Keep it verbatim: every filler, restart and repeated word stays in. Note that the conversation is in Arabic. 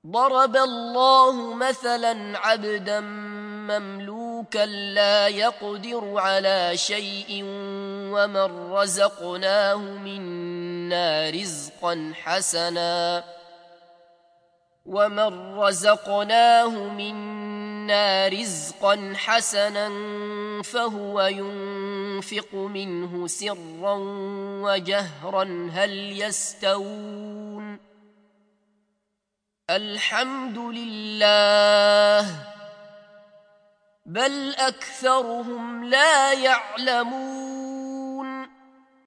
ضرب الله مثلا عبدا مملوكا لا يقدر على شيء ومن رزقناه منا رزقا حسنا ومن رزقناه منا رزقا حسنا فهو ينفق منه سرا وجهرا هل يستوون الحمد لله بل أكثرهم لا يعلمون